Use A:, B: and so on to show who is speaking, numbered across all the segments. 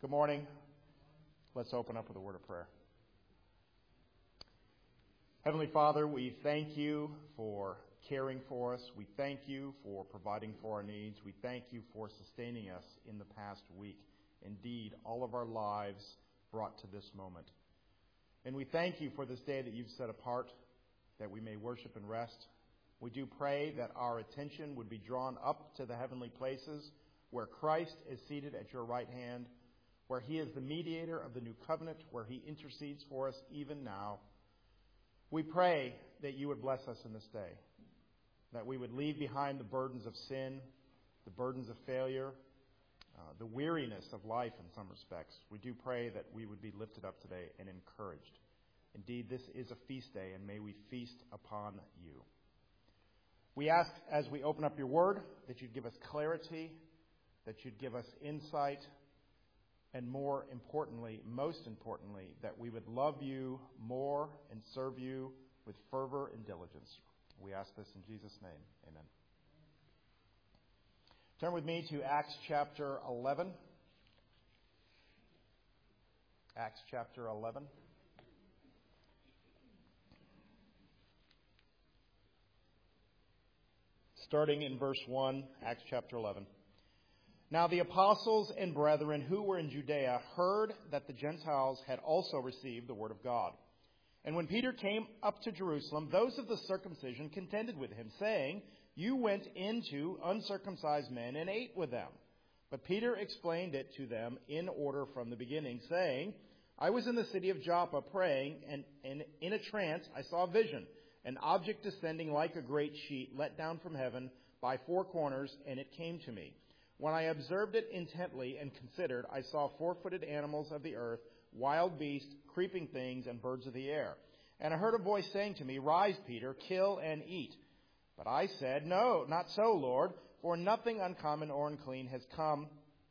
A: Good morning. Let's open up with a word of prayer. Heavenly Father, we thank you for caring for us. We thank you for providing for our needs. We thank you for sustaining us in the past week. Indeed, all of our lives brought to this moment. And we thank you for this day that you've set apart, that we may worship and rest. We do pray that our attention would be drawn up to the heavenly places where Christ is seated at your right hand, where he is the mediator of the new covenant, where he intercedes for us even now. We pray that you would bless us in this day, that we would leave behind the burdens of sin, the burdens of failure, the weariness of life in some respects. We do pray that we would be lifted up today and encouraged. Indeed, this is a feast day, and may we feast upon you. We ask, as we open up your word, that you'd give us clarity, that you'd give us insight, and more importantly, most importantly, that we would love you more and serve you with fervor and diligence. We ask this in Jesus' name. Amen. Turn with me to Acts chapter 11. Acts chapter 11. Starting in verse 1, Acts chapter 11. Now the apostles and brethren who were in Judea heard that the Gentiles had also received the word of God. And when Peter came up to Jerusalem, those of the circumcision contended with him, saying, "You went into uncircumcised men and ate with them." But Peter explained it to them in order from the beginning, saying, "I was in the city of Joppa praying, and in a trance I saw a vision, an object descending like a great sheet let down from heaven by four corners, and it came to me. When I observed it intently and considered, I saw four-footed animals of the earth, wild beasts, creeping things, and birds of the air. And I heard a voice saying to me, 'Rise, Peter, kill and eat.' But I said, 'No, not so, Lord, for nothing uncommon or unclean has come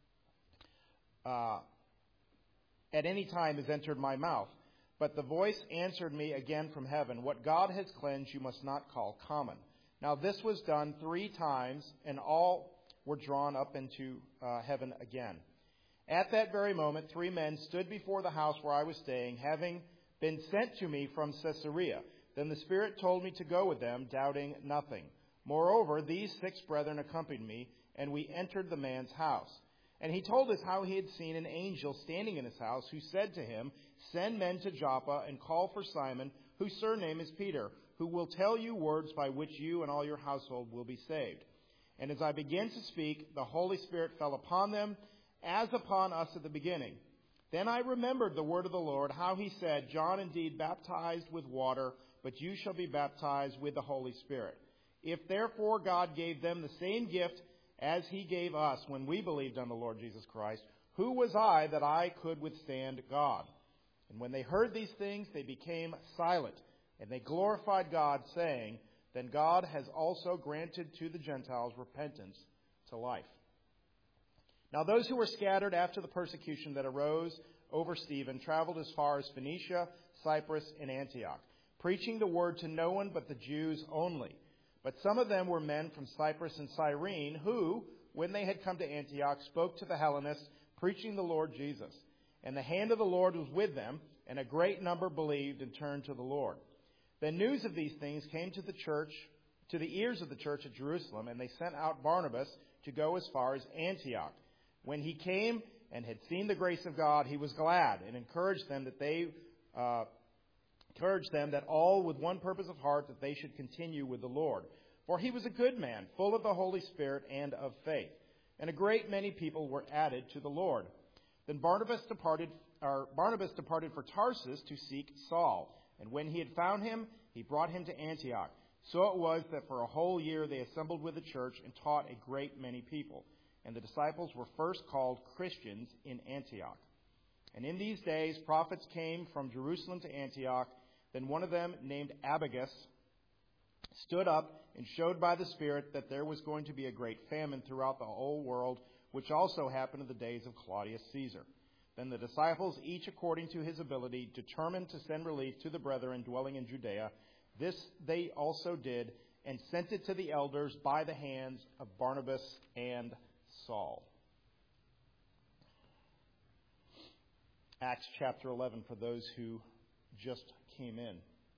A: at any time has entered my mouth.' But the voice answered me again from heaven, 'What God has cleansed you must not call common.' Now this was done 3 times, and all were drawn up into heaven again. At that very moment, 3 men stood before the house where I was staying, having been sent to me from Caesarea. Then the Spirit told me to go with them, doubting nothing. Moreover, these 6 brethren accompanied me, and we entered the man's house. And he told us how he had seen an angel standing in his house, who said to him, 'Send men to Joppa and call for Simon, whose surname is Peter, who will tell you words by which you and all your household will be saved.' And as I began to speak, the Holy Spirit fell upon them, as upon us at the beginning. Then I remembered the word of the Lord, how he said, 'John indeed baptized with water, but you shall be baptized with the Holy Spirit.' If therefore God gave them the same gift as he gave us when we believed on the Lord Jesus Christ, who was I that I could withstand God?" And when they heard these things, they became silent, and they glorified God, saying, "Then God has also granted to the Gentiles repentance to life." Now those who were scattered after the persecution that arose over Stephen traveled as far as Phoenicia, Cyprus, and Antioch, preaching the word to no one but the Jews only. But some of them were men from Cyprus and Cyrene, who, when they had come to Antioch, spoke to the Hellenists, preaching the Lord Jesus. And the hand of the Lord was with them, and a great number believed and turned to the Lord. The news of these things came to the ears of the church at Jerusalem, and they sent out Barnabas to go as far as Antioch. When he came and had seen the grace of God, he was glad and encouraged them that all with one purpose of heart that they should continue with the Lord. For he was a good man, full of the Holy Spirit and of faith. And a great many people were added to the Lord. Then Barnabas departed for Tarsus to seek Saul. And when he had found him, he brought him to Antioch. So it was that for a whole year they assembled with the church and taught a great many people. And the disciples were first called Christians in Antioch. And in these days prophets came from Jerusalem to Antioch. Then one of them, named Abagus, stood up and showed by the Spirit that there was going to be a great famine throughout the whole world, which also happened in the days of Claudius Caesar. Then the disciples, each according to his ability, determined to send relief to the brethren dwelling in Judea. This they also did, and sent it to the elders by the hands of Barnabas and Saul. Acts chapter 11 for those who just came in.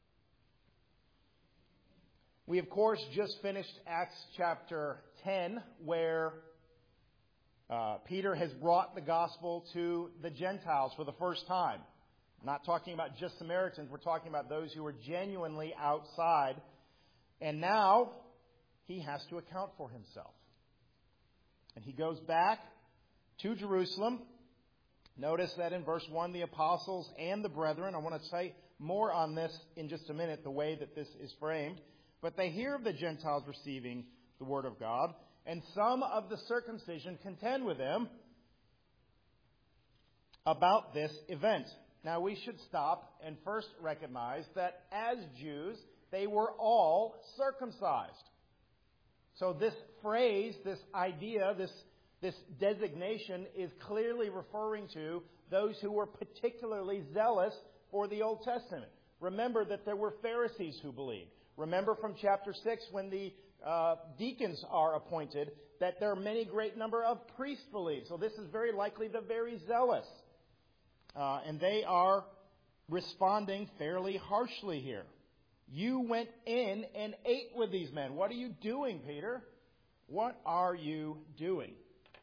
A: We, of course, just finished Acts chapter 10, where Peter has brought the gospel to the Gentiles for the first time. I'm not talking about just Samaritans. We're talking about those who were genuinely outside. And now he has to account for himself. And he goes back to Jerusalem. Notice that in verse 1, the apostles and the brethren, I want to say more on this in just a minute, the way that this is framed. But they hear of the Gentiles receiving the word of God, and some of the circumcision contend with them about this event. Now we should stop and first recognize that as Jews, they were all circumcised. So this phrase, this idea, this designation is clearly referring to those who were particularly zealous for the Old Testament. Remember that there were Pharisees who believed. Remember from chapter 6 when the deacons are appointed that there are many great number of priests believe. So this is very likely the very zealous. And they are responding fairly harshly here. You went in and ate with these men. What are you doing, Peter? What are you doing?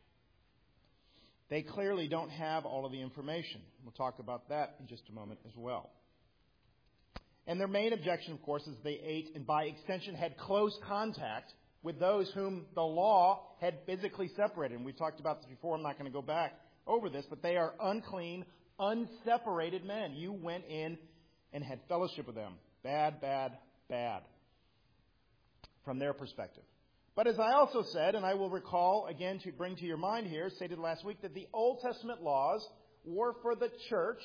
A: They clearly don't have all of the information. We'll talk about that in just a moment as well. And their main objection, of course, is they ate and by extension had close contact with those whom the law had physically separated. And we've talked about this before. I'm not going to go back over this, but they are unclean, unseparated men. You went in and had fellowship with them. Bad, bad, bad from their perspective. But as I also said, and I will recall again to bring to your mind here, stated last week, that the Old Testament laws were for the church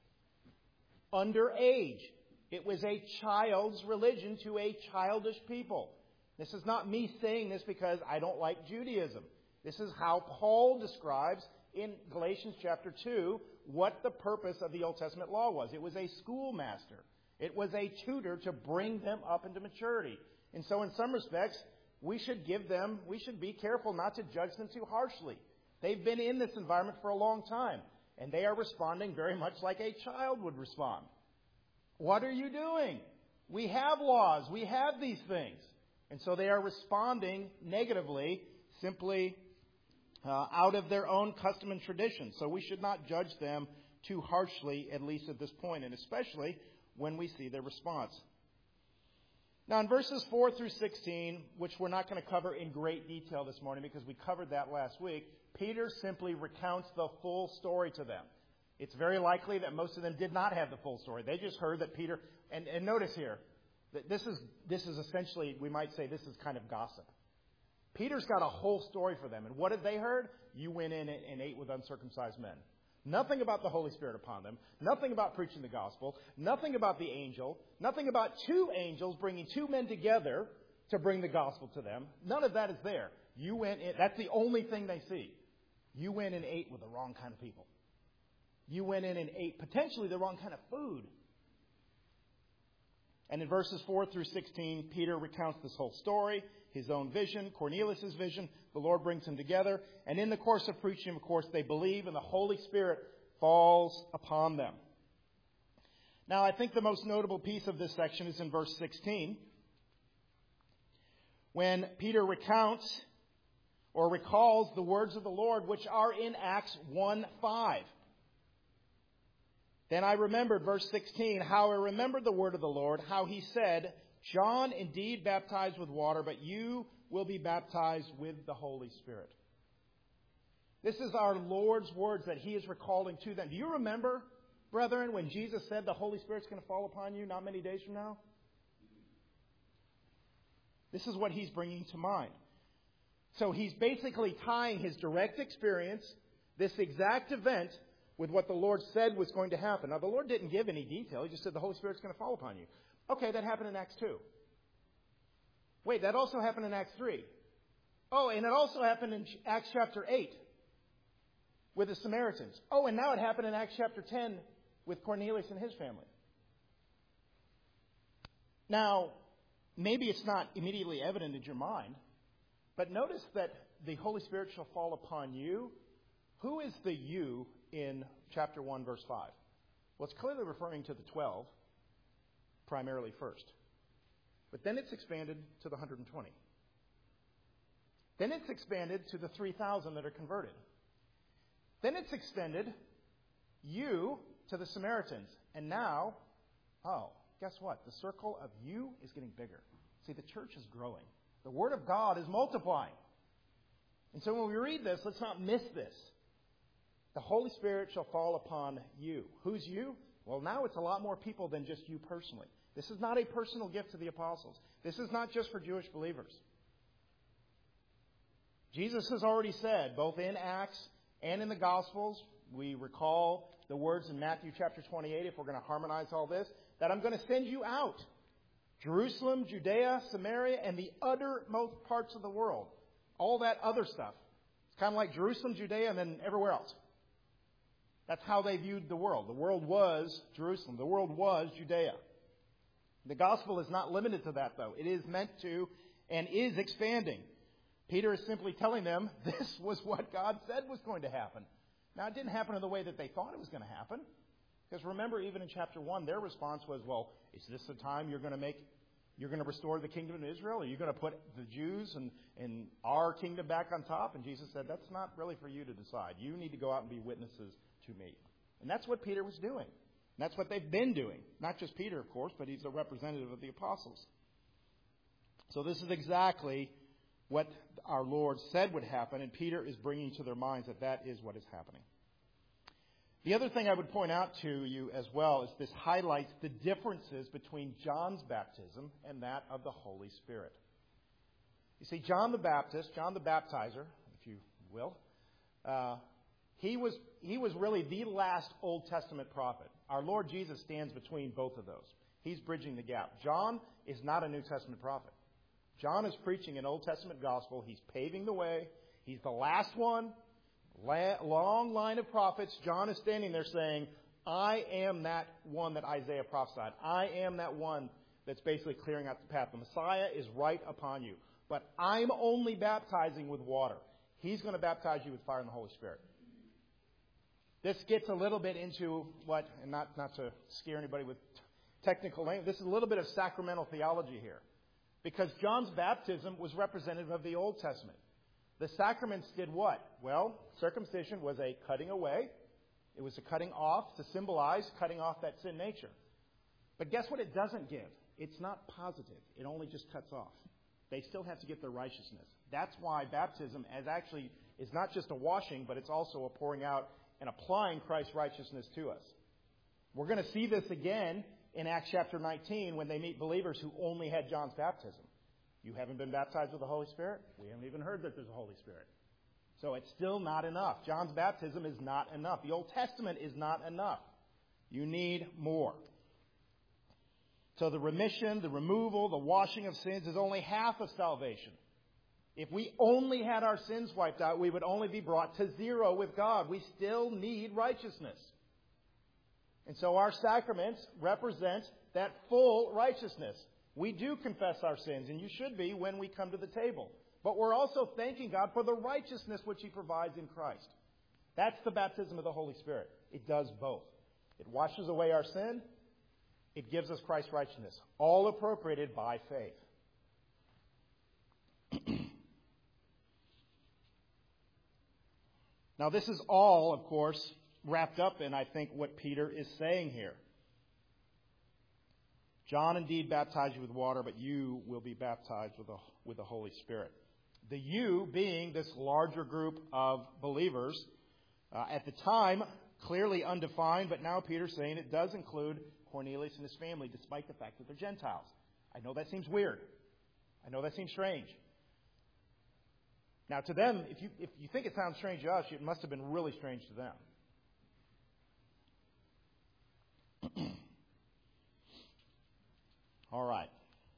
A: under age. It was a child's religion to a childish people. This is not me saying this because I don't like Judaism. This is how Paul describes in Galatians chapter 2 what the purpose of the Old Testament law was. It was a schoolmaster. It was a tutor to bring them up into maturity. And so in some respects, we should be careful not to judge them too harshly. They've been in this environment for a long time, and they are responding very much like a child would respond. What are you doing? We have laws. We have these things. And so they are responding negatively simply out of their own custom and tradition. So we should not judge them too harshly, at least at this point, and especially when we see their response. Now in verses 4 through 16, which we're not going to cover in great detail this morning because we covered that last week, Peter simply recounts the full story to them. It's very likely that most of them did not have the full story. They just heard that Peter, and notice here, that this is essentially, we might say, this is kind of gossip. Peter's got a whole story for them. And what had they heard? You went in and ate with uncircumcised men. Nothing about the Holy Spirit upon them. Nothing about preaching the gospel. Nothing about the angel. Nothing about two angels bringing two men together to bring the gospel to them. None of that is there. You went in. That's the only thing they see. You went and ate with the wrong kind of people. You went in and ate potentially the wrong kind of food. And in verses 4 through 16, Peter recounts this whole story, his own vision, Cornelius' vision. The Lord brings them together. And in the course of preaching, of course, they believe, and the Holy Spirit falls upon them. Now, I think the most notable piece of this section is in verse 16, when Peter recounts or recalls the words of the Lord, which are in Acts 1:5. Then I remembered, verse 16, how I remembered the word of the Lord, how he said, John indeed baptized with water, but you will be baptized with the Holy Spirit. This is our Lord's words that he is recalling to them. Do you remember, brethren, when Jesus said the Holy Spirit's going to fall upon you not many days from now? This is what he's bringing to mind. So he's basically tying his direct experience, this exact event, with what the Lord said was going to happen. Now, the Lord didn't give any detail. He just said the Holy Spirit's going to fall upon you. Okay, that happened in Acts 2. Wait, that also happened in Acts 3. Oh, and it also happened in Acts chapter 8 with the Samaritans. Oh, and now it happened in Acts chapter 10 with Cornelius and his family. Now, maybe it's not immediately evident in your mind, but notice that the Holy Spirit shall fall upon you Who is the you in chapter 1, verse 5? Well, it's clearly referring to the 12, primarily first. But then it's expanded to the 120. Then it's expanded to the 3,000 that are converted. Then it's extended you to the Samaritans. And now, guess what? The circle of you is getting bigger. See, the church is growing. The Word of God is multiplying. And so when we read this, let's not miss this. The Holy Spirit shall fall upon you. Who's you? Well, now it's a lot more people than just you personally. This is not a personal gift to the apostles. This is not just for Jewish believers. Jesus has already said, both in Acts and in the Gospels, we recall the words in Matthew chapter 28, if we're going to harmonize all this, that I'm going to send you out. Jerusalem, Judea, Samaria, and the uttermost parts of the world. All that other stuff. It's kind of like Jerusalem, Judea, and then everywhere else. That's how they viewed the world. The world was Jerusalem. The world was Judea. The gospel is not limited to that, though. It is meant to and is expanding. Peter is simply telling them this was what God said was going to happen. Now, it didn't happen in the way that they thought it was going to happen. Because remember, even in chapter 1, their response was, well, is this the time you're going to restore the kingdom of Israel? Are you going to put the Jews and our kingdom back on top? And Jesus said, that's not really for you to decide. You need to go out and be witnesses to me. And that's what Peter was doing. And that's what they've been doing. Not just Peter, of course, but he's a representative of the apostles. So this is exactly what our Lord said would happen, and Peter is bringing to their minds that that is what is happening. The other thing I would point out to you as well is this highlights the differences between John's baptism and that of the Holy Spirit. You see, John the Baptist, John the Baptizer, if you will, he was really the last Old Testament prophet. Our Lord Jesus stands between both of those. He's bridging the gap. John is not a New Testament prophet. John is preaching an Old Testament gospel. He's paving the way. He's the last one. Long line of prophets. John is standing there saying, I am that one that Isaiah prophesied. I am that one that's basically clearing out the path. The Messiah is right upon you. But I'm only baptizing with water. He's going to baptize you with fire and the Holy Spirit. This gets a little bit into what, and not to scare anybody with technical language, this is a little bit of sacramental theology here. Because John's baptism was representative of the Old Testament. The sacraments did what? Well, circumcision was a cutting away. It was a cutting off to symbolize cutting off that sin nature. But guess what it doesn't give? It's not positive. It only just cuts off. They still have to get their righteousness. That's why baptism is not just a washing, but it's also a pouring out and applying Christ's righteousness to us. We're going to see this again in Acts chapter 19 when they meet believers who only had John's baptism. You haven't been baptized with the Holy Spirit? We haven't even heard that there's a Holy Spirit. So it's still not enough. John's baptism is not enough. The Old Testament is not enough. You need more. So the remission, the removal, the washing of sins is only half of salvation. If we only had our sins wiped out, we would only be brought to zero with God. We still need righteousness. And so our sacraments represent that full righteousness. We do confess our sins, and you should be when we come to the table. But we're also thanking God for the righteousness which He provides in Christ. That's the baptism of the Holy Spirit. It does both. It washes away our sin. It gives us Christ's righteousness, all appropriated by faith. Now, this is all, of course, wrapped up in, I think, what Peter is saying here. John indeed baptized you with water, but you will be baptized with the Holy Spirit. The you being this larger group of believers, at the time, clearly undefined, but now Peter's saying it does include Cornelius and his family, despite the fact that they're Gentiles. I know that seems weird. I know that seems strange. Now, to them, if you think it sounds strange to us, it must have been really strange to them. All right.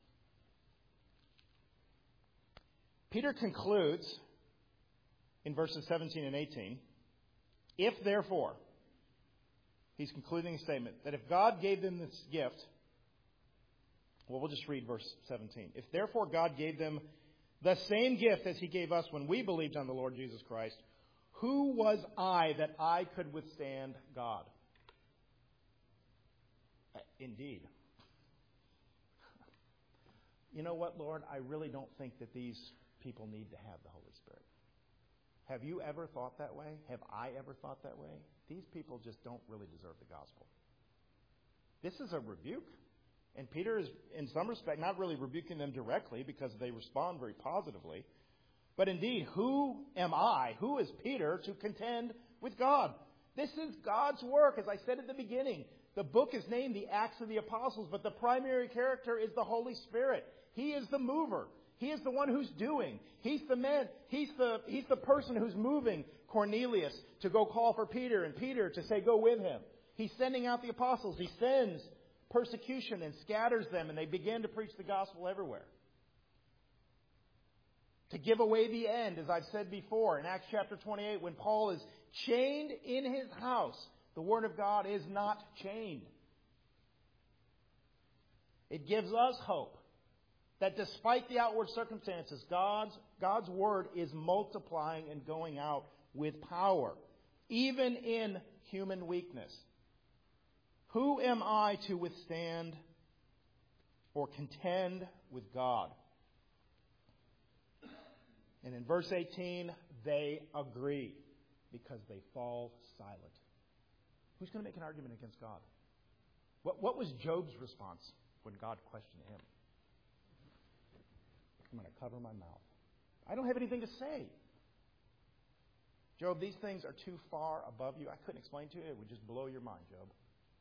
A: Peter concludes in verses 17 and 18, if therefore, he's concluding a statement, that if God gave them this gift, well, we'll just read verse 17. If therefore God gave them the same gift as He gave us when we believed on the Lord Jesus Christ, Who was I that I could withstand God? Indeed. You know what, Lord? I really don't think that these people need to have the Holy Spirit. Have you ever thought that way? Have I ever thought that way? These people just don't really deserve the gospel. This is a rebuke. And Peter is, in some respect, not really rebuking them directly because they respond very positively. But indeed, who am I? Who is Peter to contend with God? This is God's work, as I said at the beginning. The book is named the Acts of the Apostles, but the primary character is the Holy Spirit. He is the mover. He is the one who's doing. He's the man. He's the person who's moving Cornelius to go call for Peter and Peter to say, go with him. He's sending out the apostles. He sends persecution and scatters them, and they begin to preach the gospel everywhere. To give away the end, as I've said before, in Acts chapter 28, when Paul is chained in his house, the Word of God is not chained. It gives us hope that despite the outward circumstances, God's Word is multiplying and going out with power, even in human weakness. Who am I to withstand or contend with God? And in verse 18, they agree because they fall silent. Who's going to make an argument against God? What was Job's response when God questioned him? I'm going to cover my mouth. I don't have anything to say. Job, these things are too far above you. I couldn't explain to you. It would just blow your mind, Job.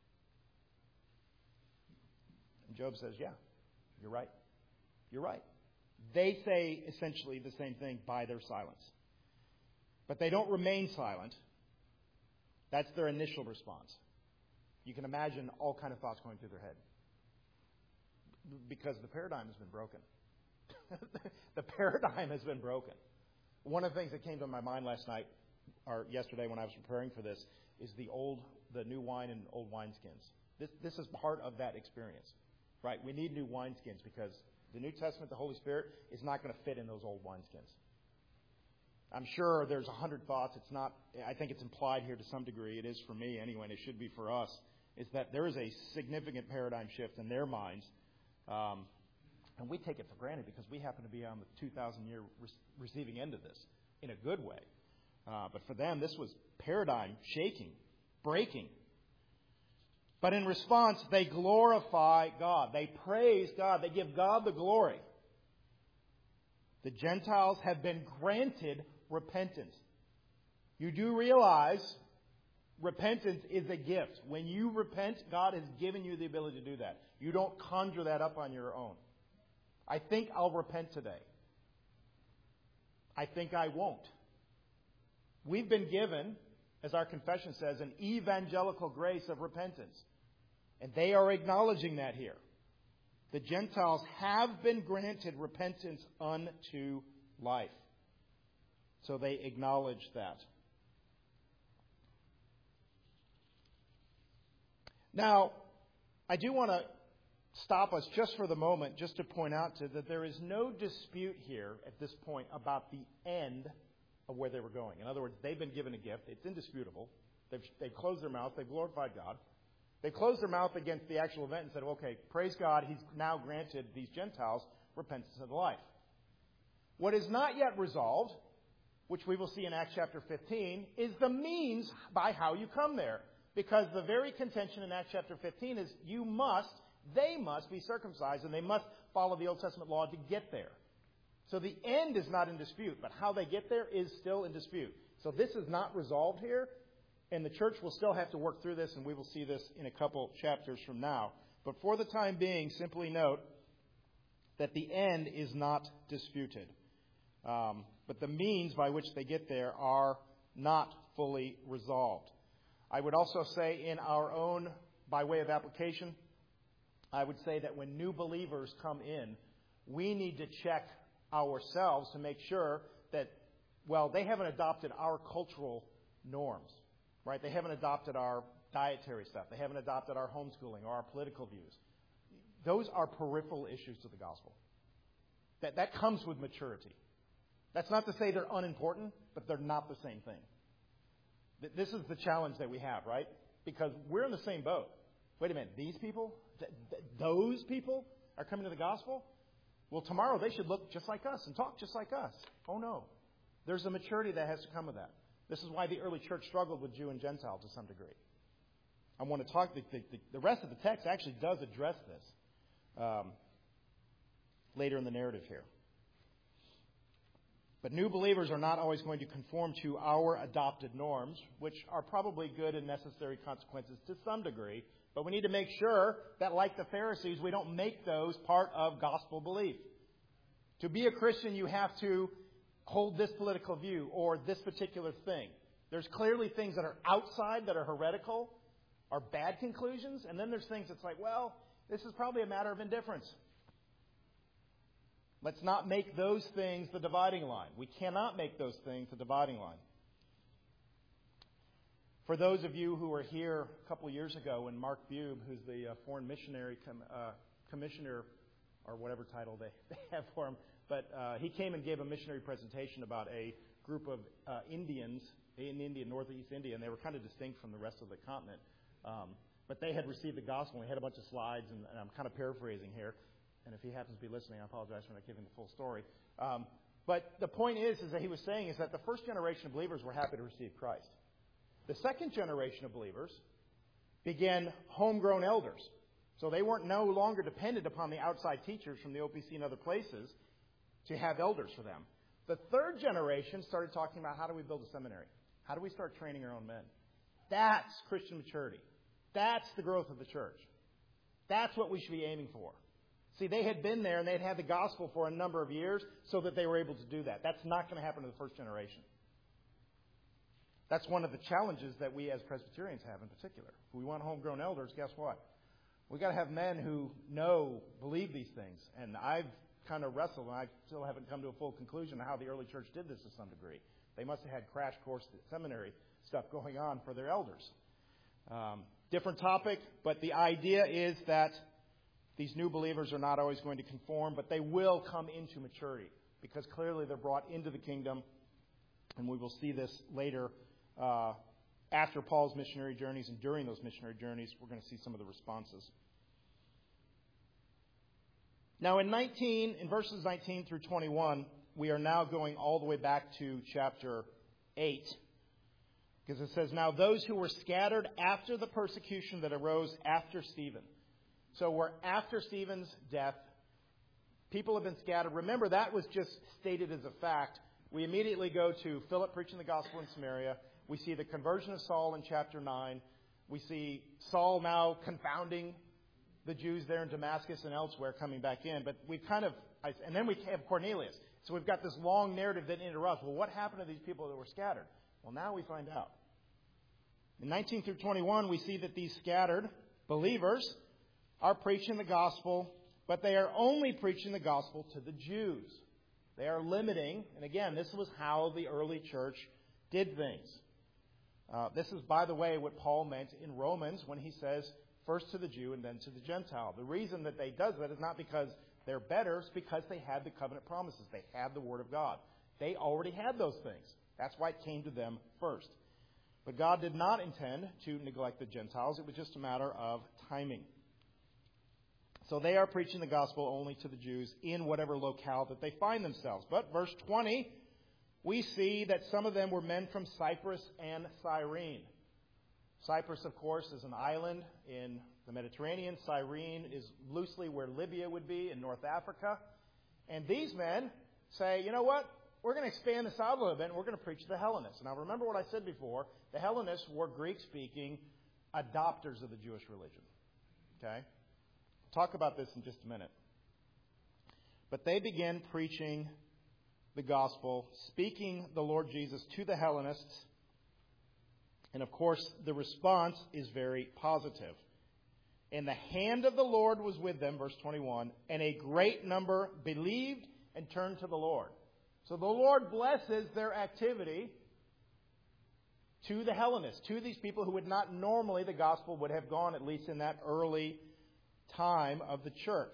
A: And Job says, yeah, you're right. You're right. They say essentially the same thing by their silence. But they don't remain silent. That's their initial response. You can imagine all kind of thoughts going through their head. Because the paradigm has been broken. The paradigm has been broken. One of the things that came to my mind last night, or yesterday when I was preparing for this, is the new wine and old wineskins. This is part of that experience. Right? We need new wineskins because the New Testament, the Holy Spirit, is not going to fit in those old wineskins. I'm sure there's 100 thoughts. It's not. I think it's implied here to some degree. It is for me anyway, and it should be for us, is that there is a significant paradigm shift in their minds. And we take it for granted because we happen to be on the 2,000-year receiving end of this in a good way. But for them, this was paradigm shaking, breaking. But in response, they glorify God. They praise God. They give God the glory. The Gentiles have been granted repentance. You do realize repentance is a gift. When you repent, God has given you the ability to do that. You don't conjure that up on your own. I think I'll repent today. I think I won't. We've been given, as our confession says, an evangelical grace of repentance. And they are acknowledging that here. The Gentiles have been granted repentance unto life. So they acknowledge that. Now, I do want to stop us just for the moment, just to point out that there is no dispute here at this point about the end of where they were going. In other words, they've been given a gift. It's indisputable. They've closed their mouth. They've glorified God. They closed their mouth against the actual event and said, okay, praise God, He's now granted these Gentiles repentance of life. What is not yet resolved, which we will see in Acts chapter 15, is the means by how you come there. Because the very contention in Acts chapter 15 is they must be circumcised, and they must follow the Old Testament law to get there. So the end is not in dispute, but how they get there is still in dispute. So this is not resolved here. And the church will still have to work through this, and we will see this in a couple chapters from now. But for the time being, simply note that the end is not disputed. But the means by which they get there are not fully resolved. I would also say in our own, by way of application, I would say that when new believers come in, we need to check ourselves to make sure that, they haven't adopted our cultural norms. Right? They haven't adopted our dietary stuff. They haven't adopted our homeschooling or our political views. Those are peripheral issues to the gospel. That comes with maturity. That's not to say they're unimportant, but they're not the same thing. This is the challenge that we have, right? Because we're in the same boat. Wait a minute, these people, those people are coming to the gospel? Well, tomorrow they should look just like us and talk just like us. Oh, no. There's a maturity that has to come with that. This is why the early church struggled with Jew and Gentile to some degree. I want to talk, the rest of the text actually does address this later in the narrative here. But new believers are not always going to conform to our adopted norms, which are probably good and necessary consequences to some degree. But we need to make sure that, like the Pharisees, we don't make those part of gospel belief. To be a Christian, you have to hold this political view or this particular thing. There's clearly things that are outside that are heretical, are bad conclusions. And then there's things that's like, well, this is probably a matter of indifference. Let's not make those things the dividing line. We cannot make those things the dividing line. For those of you who were here a couple of years ago when Mark Bube, who's the foreign missionary commissioner, or whatever title they have for him, but he came and gave a missionary presentation about a group of Indians in India, northeast India, and they were kind of distinct from the rest of the continent. But they had received the gospel, and we had a bunch of slides, and I'm kind of paraphrasing here. And if he happens to be listening, I apologize for not giving the full story. But the point is that he was saying is that the first generation of believers were happy to receive Christ. The second generation of believers began homegrown elders. So they weren't no longer dependent upon the outside teachers from the OPC and other places to have elders for them. The third generation started talking about how do we build a seminary? How do we start training our own men? That's Christian maturity. That's the growth of the church. That's what we should be aiming for. See, they had been there and they'd had the gospel for a number of years so that they were able to do that. That's not going to happen to the first generation. That's one of the challenges that we as Presbyterians have in particular. If we want homegrown elders, guess what? We've got to have men who believe these things. And I've kind of wrestled, and I still haven't come to a full conclusion of how the early church did this to some degree. They must have had crash course seminary stuff going on for their elders. Different topic, but the idea is that these new believers are not always going to conform, but they will come into maturity because clearly they're brought into the kingdom. And we will see this later after Paul's missionary journeys and during those missionary journeys. We're going to see some of the responses. Now in verses 19 through 21, we are now going all the way back to chapter 8. Because it says, now those who were scattered after the persecution that arose after Stephen. So we're after Stephen's death. People have been scattered. Remember, that was just stated as a fact. We immediately go to Philip preaching the gospel in Samaria. We see the conversion of Saul in chapter 9. We see Saul now confounding the Jews there in Damascus and elsewhere coming back in. But we've and then we have Cornelius. So we've got this long narrative that interrupts. Well, what happened to these people that were scattered? Well, now we find out. In 19 through 21, we see that these scattered believers are preaching the gospel, but they are only preaching the gospel to the Jews. They are limiting, and again, this was how the early church did things. This is, by the way, what Paul meant in Romans when he says, first to the Jew and then to the Gentile. The reason that they does that is not because they're better, it's because they had the covenant promises. They had the Word of God. They already had those things. That's why it came to them first. But God did not intend to neglect the Gentiles. It was just a matter of timing. So they are preaching the gospel only to the Jews in whatever locale that they find themselves. But verse 20, we see that some of them were men from Cyprus and Cyrene. Cyprus, of course, is an island in the Mediterranean. Cyrene is loosely where Libya would be in North Africa. And these men say, you know what? We're going to expand this out a little bit, and we're going to preach to the Hellenists. Now, remember what I said before. The Hellenists were Greek-speaking adopters of the Jewish religion. Okay? We'll talk about this in just a minute. But they began preaching the gospel, speaking the Lord Jesus to the Hellenists. And, of course, the response is very positive. And the hand of the Lord was with them, verse 21, and a great number believed and turned to the Lord. So the Lord blesses their activity to the Hellenists, to these people who would not normally, the gospel would have gone, at least in that early time of the church.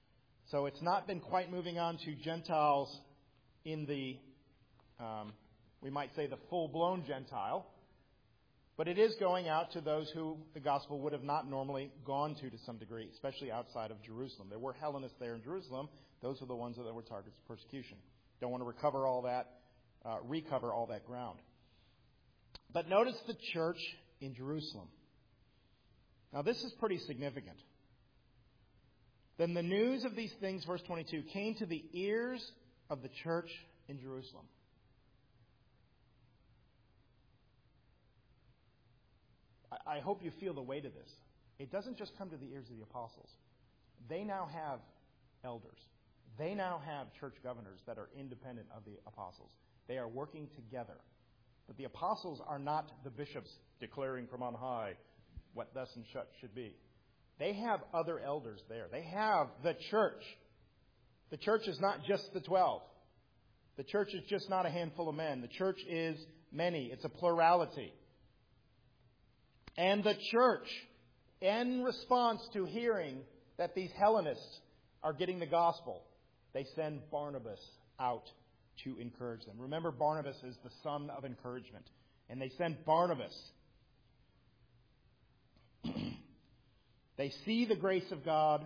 A: So it's not been quite moving on to Gentiles in the we might say the full-blown Gentile, but it is going out to those who the gospel would have not normally gone to some degree, especially outside of Jerusalem. There were Hellenists there in Jerusalem. Those are the ones that were targets of persecution. Don't want to recover all that ground. But notice the church in Jerusalem. Now this is pretty significant. Then the news of these things, verse 22, came to the ears of the church in Jerusalem. I hope you feel the weight of this. It doesn't just come to the ears of the apostles. They now have elders. They now have church governors that are independent of the apostles. They are working together. But the apostles are not the bishops declaring from on high what thus and such should be. They have other elders there. They have the church. The church is not just the 12. The church is just not a handful of men. The church is many. It's a plurality. And the church, in response to hearing that these Hellenists are getting the gospel, they send Barnabas out to encourage them. Remember, Barnabas is the son of encouragement. And they send Barnabas. They see the grace of God.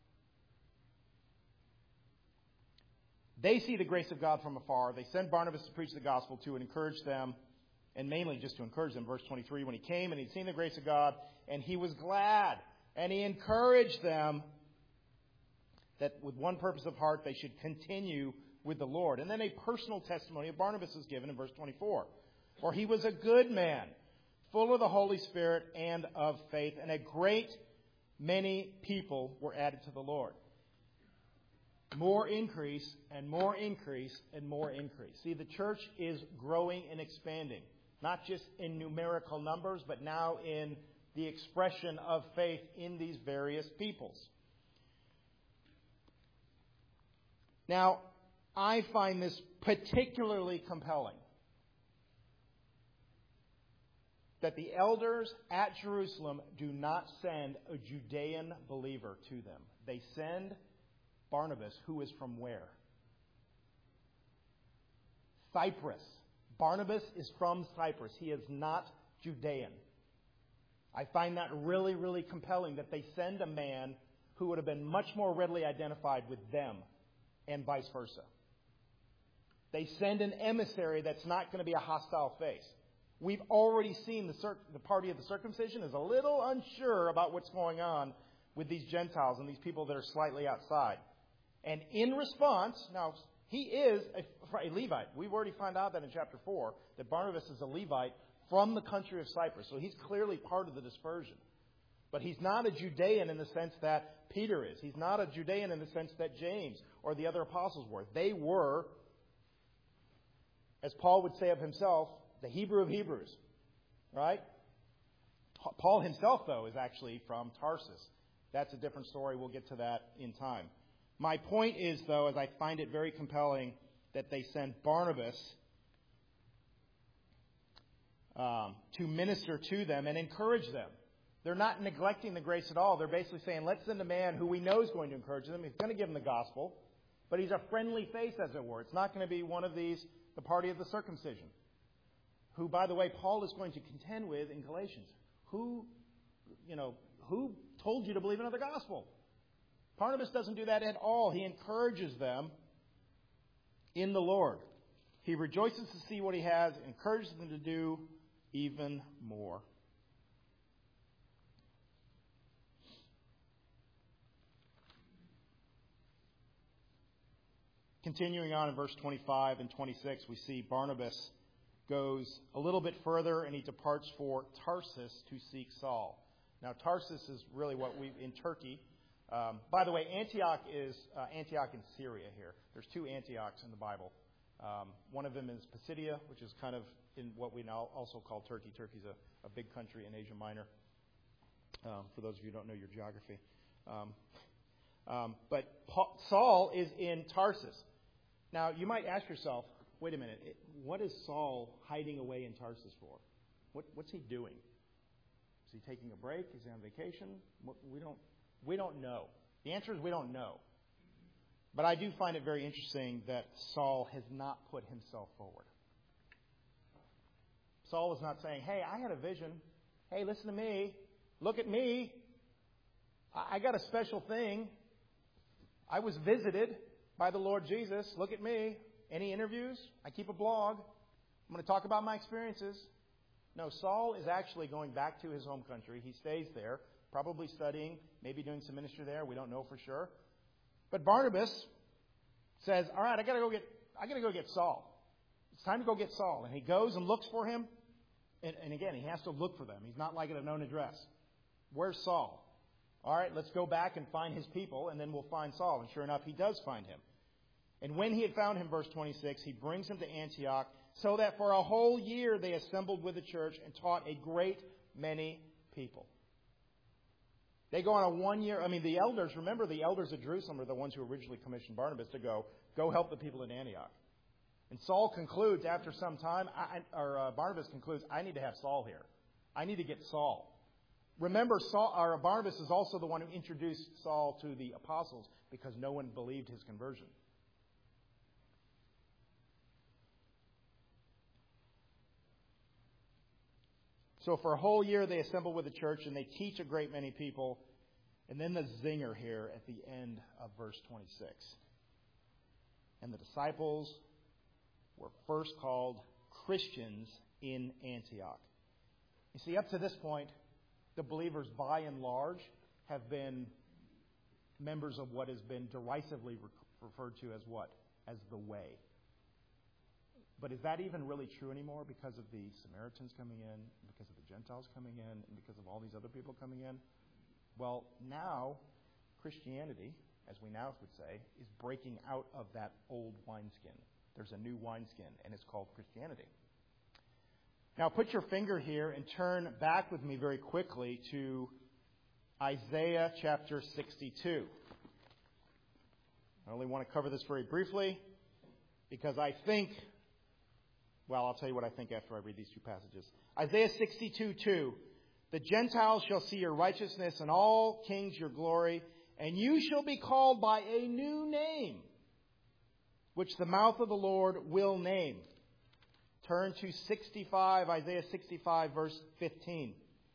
A: They see the grace of God from afar. They send Barnabas to preach the gospel to encourage them, and mainly just to encourage them. Verse 23, when he came and he'd seen the grace of God, and he was glad, and he encouraged them that with one purpose of heart they should continue with the Lord. And then a personal testimony of Barnabas is given in verse 24. For he was a good man, full of the Holy Spirit and of faith, and a great many people were added to the Lord. More increase and more increase and more increase. See, the church is growing and expanding, not just in numerical numbers, but now in the expression of faith in these various peoples. Now, I find this particularly compelling, that the elders at Jerusalem do not send a Judean believer to them. They send Barnabas, who is from where? Cyprus. Barnabas is from Cyprus. He is not Judean. I find that really, really compelling that they send a man who would have been much more readily identified with them, and vice versa. They send an emissary that's not going to be a hostile face. We've already seen the party of the circumcision is a little unsure about what's going on with these Gentiles and these people that are slightly outside. And in response, now, he is a Levite. We've already found out that in chapter 4, that Barnabas is a Levite from the country of Cyprus. So he's clearly part of the dispersion. But he's not a Judean in the sense that Peter is. He's not a Judean in the sense that James or the other apostles were. They were, as Paul would say of himself, the Hebrew of Hebrews. Right? Paul himself, though, is actually from Tarsus. That's a different story. We'll get to that in time. My point is, though, as I find it very compelling that they send Barnabas to minister to them and encourage them. They're not neglecting the grace at all. They're basically saying, let's send a man who we know is going to encourage them. He's going to give them the gospel, but he's a friendly face, as it were. It's not going to be one of these, the party of the circumcision, who, by the way, Paul is going to contend with in Galatians. Who told you to believe another gospel? Barnabas doesn't do that at all. He encourages them in the Lord. He rejoices to see what he has, encourages them to do even more. Continuing on in verse 25 and 26, we see Barnabas goes a little bit further and he departs for Tarsus to seek Saul. Now, Tarsus is really in Turkey. By the way, Antioch is Antioch in Syria here. There's two Antiochs in the Bible. One of them is Pisidia, which is kind of in what we now also call Turkey. Turkey's a big country in Asia Minor, for those of you who don't know your geography. But Saul is in Tarsus. Now, you might ask yourself, wait a minute, what is Saul hiding away in Tarsus for? What's he doing? Is he taking a break? Is he on vacation? We don't know. The answer is we don't know. But I do find it very interesting that Saul has not put himself forward. Saul was not saying, hey, I had a vision. Hey, listen to me. Look at me. I got a special thing. I was visited by the Lord Jesus. Look at me. Any interviews? I keep a blog. I'm going to talk about my experiences. No, Saul is actually going back to his home country. He stays there, probably studying, maybe doing some ministry there. We don't know for sure. But Barnabas says, all right, I got to go get Saul. It's time to go get Saul. And he goes and looks for him. And again, he has to look for them. He's not like at a known address. Where's Saul? All right, let's go back and find his people, and then we'll find Saul. And sure enough, he does find him. And when he had found him, verse 26, he brings him to Antioch, so that for a whole year they assembled with the church and taught a great many people. They go on a 1 year, the elders, remember the elders of Jerusalem are the ones who originally commissioned Barnabas to go help the people in Antioch. And Saul concludes after some time, Barnabas concludes, I need to have Saul here. I need to get Saul. Remember, Barnabas is also the one who introduced Saul to the apostles because no one believed his conversion. So for a whole year they assemble with the church and they teach a great many people. And then the zinger here at the end of verse 26. And the disciples were first called Christians in Antioch. You see, up to this point, the believers by and large have been members of what has been derisively referred to as what? As the way. But is that even really true anymore because of the Samaritans coming in, because of the Gentiles coming in, and because of all these other people coming in? Well, now Christianity, as we now would say, is breaking out of that old wineskin. There's a new wineskin, and it's called Christianity. Now put your finger here and turn back with me very quickly to Isaiah chapter 62. I only want to cover this very briefly because I think, well, I'll tell you what I think after I read these two passages. Isaiah 62:2. The Gentiles shall see your righteousness and all kings your glory, and you shall be called by a new name, which the mouth of the Lord will name. Turn to Isaiah 65, verse 15.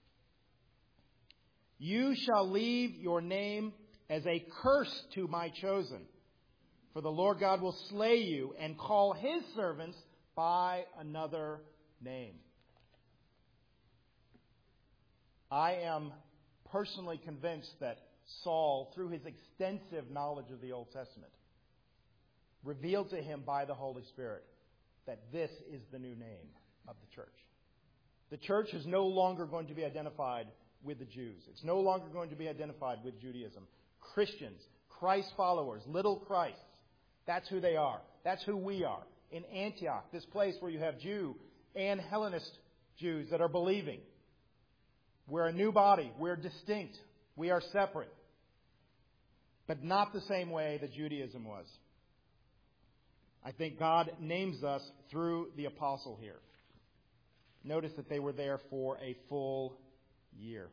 A: You shall leave your name as a curse to my chosen, for the Lord God will slay you and call his servants by another name. I am personally convinced that Saul, through his extensive knowledge of the Old Testament, revealed to him by the Holy Spirit that this is the new name of the church. The church is no longer going to be identified with the Jews. It's no longer going to be identified with Judaism. Christians, Christ followers, little Christs, that's who they are. That's who we are. In Antioch, this place where you have Jew and Hellenist Jews that are believing. We're a new body. We're distinct. We are separate. But not the same way that Judaism was. I think God names us through the apostle here. Notice that they were there for a full year.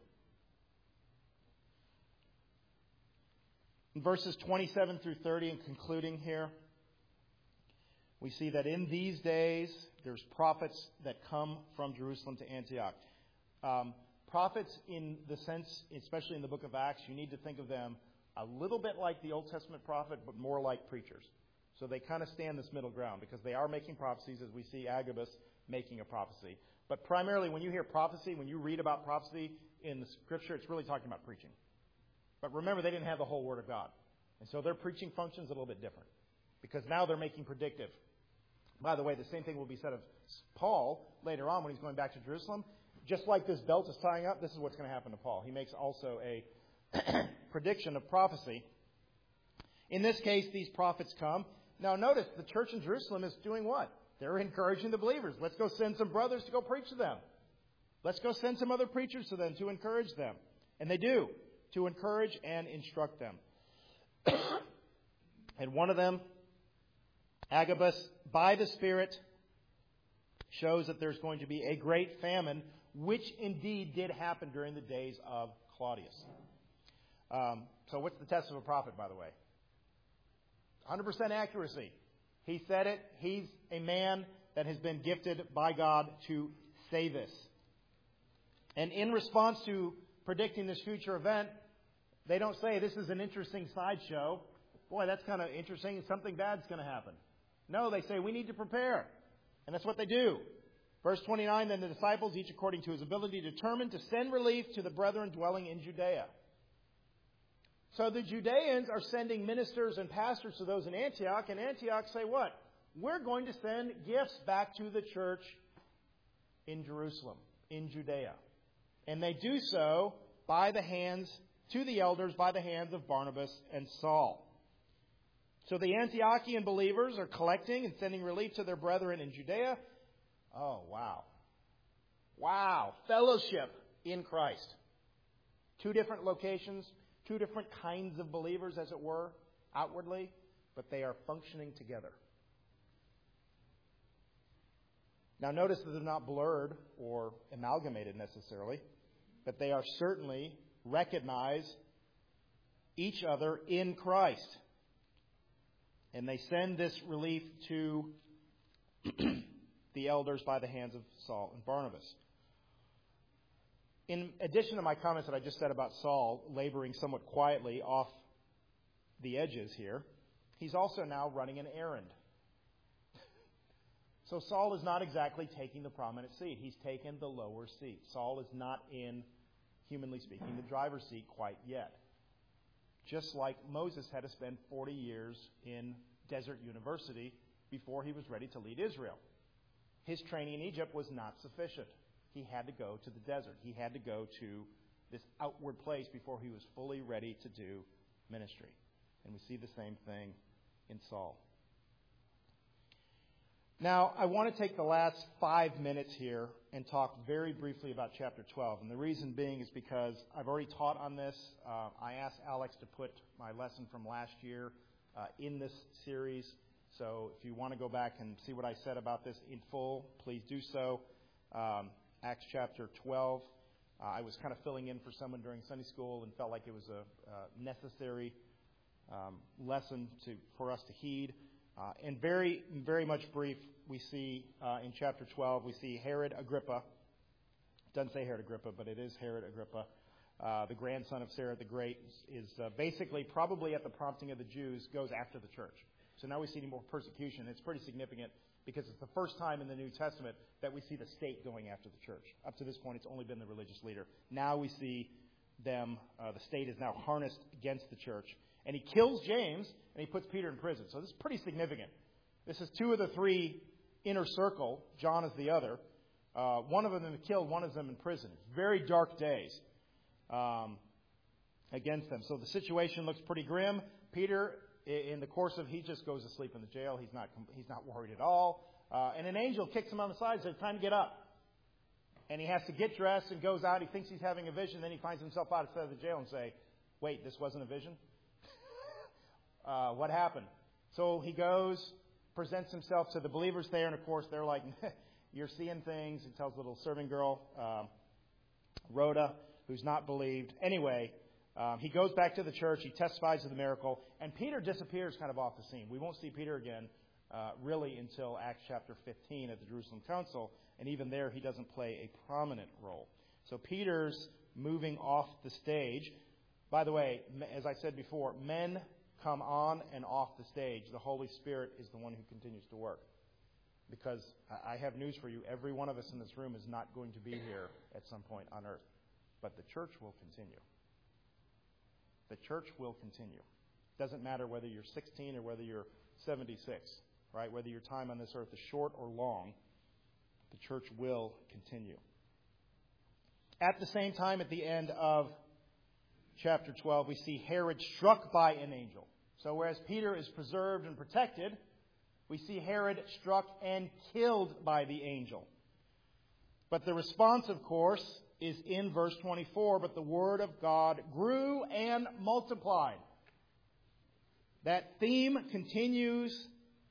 A: In verses 27 through 30, and concluding here, we see that in these days, there's prophets that come from Jerusalem to Antioch. Prophets in the sense, especially in the book of Acts, you need to think of them a little bit like the Old Testament prophet, but more like preachers. So they kind of stand this middle ground because they are making prophecies, as we see Agabus making a prophecy. But primarily, when you hear prophecy, when you read about prophecy in the Scripture, it's really talking about preaching. But remember, they didn't have the whole Word of God. And so their preaching function's a little bit different because now they're making predictive. By the way, the same thing will be said of Paul later on when he's going back to Jerusalem. Just like this belt is tying up, this is what's going to happen to Paul. He makes also a prediction of prophecy. In this case, these prophets come. Now notice, the church in Jerusalem is doing what? They're encouraging the believers. Let's go send some brothers to go preach to them. Let's go send some other preachers to them to encourage them. And they do, to encourage and instruct them. And one of them, Agabus, by the Spirit, shows that there's going to be a great famine, which indeed did happen during the days of Claudius. So what's the test of a prophet, by the way? 100% accuracy. He said it. He's a man that has been gifted by God to say this. And in response to predicting this future event, they don't say this is an interesting sideshow. Boy, that's kind of interesting. Something bad's going to happen. No, they say we need to prepare. And that's what they do. Verse 29, then the disciples, each according to his ability, determined to send relief to the brethren dwelling in Judea. So the Judeans are sending ministers and pastors to those in Antioch, and Antioch say what? We're going to send gifts back to the church in Jerusalem, in Judea. And they do so to the elders by the hands of Barnabas and Saul. So the Antiochian believers are collecting and sending relief to their brethren in Judea. Oh, wow. Wow. Fellowship in Christ. 2 different locations, 2 different kinds of believers, as it were, outwardly, but they are functioning together. Now, notice that they're not blurred or amalgamated necessarily, but they are certainly recognize each other in Christ. And they send this relief to the elders by the hands of Saul and Barnabas. In addition to my comments that I just said about Saul laboring somewhat quietly off the edges here, he's also now running an errand. So Saul is not exactly taking the prominent seat. He's taken the lower seat. Saul is not in, humanly speaking, the driver's seat quite yet. Just like Moses had to spend 40 years in Desert University before he was ready to lead Israel. His training in Egypt was not sufficient. He had to go to the desert. He had to go to this outward place before he was fully ready to do ministry. And we see the same thing in Saul. Now, I want to take the last 5 minutes here and talk very briefly about chapter 12. And the reason being is because I've already taught on this. I asked Alex to put my lesson from last year in this series. So if you want to go back and see what I said about this in full, please do so. Acts chapter 12. I was kind of filling in for someone during Sunday school and felt like it was a necessary lesson for us to heed. And very, very much brief, we see in chapter 12, we see Herod Agrippa. It doesn't say Herod Agrippa, but it is Herod Agrippa. The grandson of Sarah the Great is basically, probably at the prompting of the Jews, goes after the church. So now we see more persecution. It's pretty significant because it's the first time in the New Testament that we see the state going after the church. Up to this point, it's only been the religious leader. Now we see them, the state is now harnessed against the church. And he kills James, and he puts Peter in prison. So this is pretty significant. This is 2 of the 3 inner circle. John is the other. One of them killed, one of them in prison. Very dark days against them. So the situation looks pretty grim. Peter, in the course of, he just goes to sleep in the jail. He's not worried at all. And an angel kicks him on the side and says, "Time to get up." And he has to get dressed and goes out. He thinks he's having a vision. Then he finds himself outside of the jail and say, "Wait, this wasn't a vision? What happened?" So he goes, presents himself to the believers there, and of course they're like, "You're seeing things." He tells the little serving girl, Rhoda, who's not believed. Anyway, he goes back to the church. He testifies to the miracle, and Peter disappears kind of off the scene. We won't see Peter again really until Acts chapter 15 at the Jerusalem Council, and even there he doesn't play a prominent role. So Peter's moving off the stage. By the way, as I said before, men come on and off the stage. The Holy Spirit is the one who continues to work. Because I have news for you. Every one of us in this room is not going to be here at some point on earth. But the church will continue. The church will continue. Doesn't matter whether you're 16 or whether you're 76, right? Whether your time on this earth is short or long, the church will continue. At the same time, at the end of chapter 12, we see Herod struck by an angel. So whereas Peter is preserved and protected, we see Herod struck and killed by the angel. But the response, of course, is in verse 24, "But the word of God grew and multiplied." That theme continues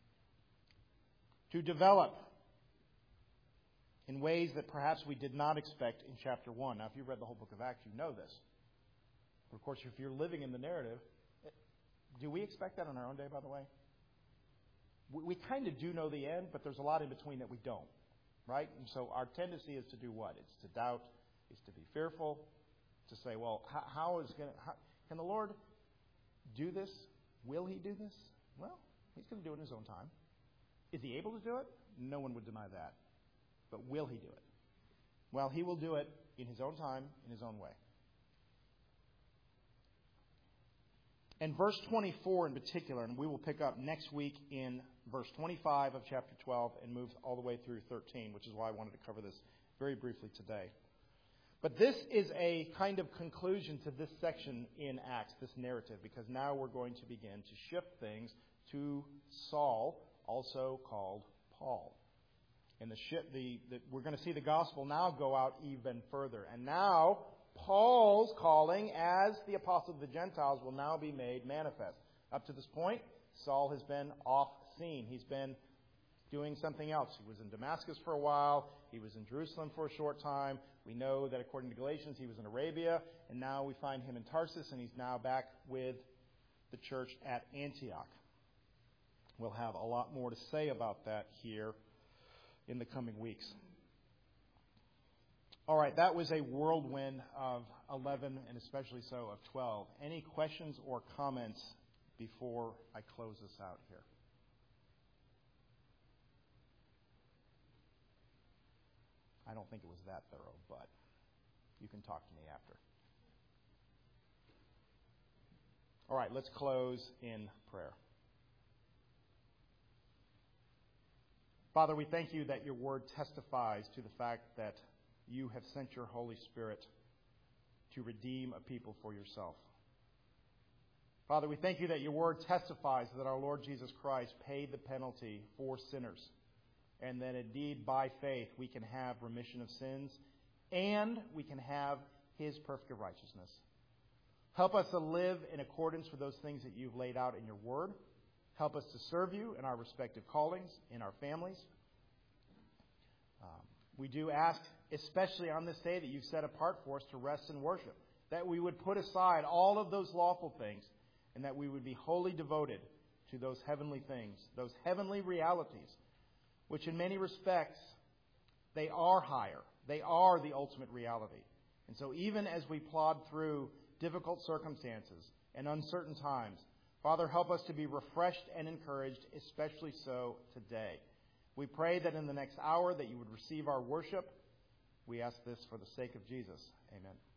A: to develop in ways that perhaps we did not expect in chapter 1. Now, if you've read the whole book of Acts, you know this. Of course, if you're living in the narrative, do we expect that on our own day, by the way? We kind of do know the end, but there's a lot in between that we don't. right? And so our tendency is to do what? It's to doubt, it's to be fearful, to say, well, can the Lord do this? Will he do this? Well, he's going to do it in his own time. Is he able to do it? No one would deny that. But will he do it? Well, he will do it in his own time, in his own way. And verse 24 in particular, and we will pick up next week in verse 25 of chapter 12 and move all the way through 13, which is why I wanted to cover this very briefly today. But this is a kind of conclusion to this section in Acts, this narrative, because now we're going to begin to shift things to Saul, also called Paul. And we're going to see the gospel now go out even further. And now Paul's calling as the apostle of the Gentiles will now be made manifest. Up to this point, Saul has been off scene. He's been doing something else. He was in Damascus for a while. He was in Jerusalem for a short time. We know that according to Galatians, he was in Arabia. And now we find him in Tarsus, and he's now back with the church at Antioch. We'll have a lot more to say about that here in the coming weeks. All right, that was a whirlwind of 11 and especially so of 12. Any questions or comments before I close this out here? I don't think it was that thorough, but you can talk to me after. All right, let's close in prayer. Father, we thank you that your word testifies to the fact that you have sent your Holy Spirit to redeem a people for yourself. Father, we thank you that your word testifies that our Lord Jesus Christ paid the penalty for sinners, and that indeed by faith we can have remission of sins and we can have his perfect righteousness. Help us to live in accordance with those things that you've laid out in your word. Help us to serve you in our respective callings, in our families. We do ask, especially on this day that you've set apart for us to rest and worship, that we would put aside all of those lawful things and that we would be wholly devoted to those heavenly things, those heavenly realities, which in many respects, they are higher. They are the ultimate reality. And so even as we plod through difficult circumstances and uncertain times, Father, help us to be refreshed and encouraged, especially so today. We pray that in the next hour that you would receive our worship. We ask this for the sake of Jesus. Amen.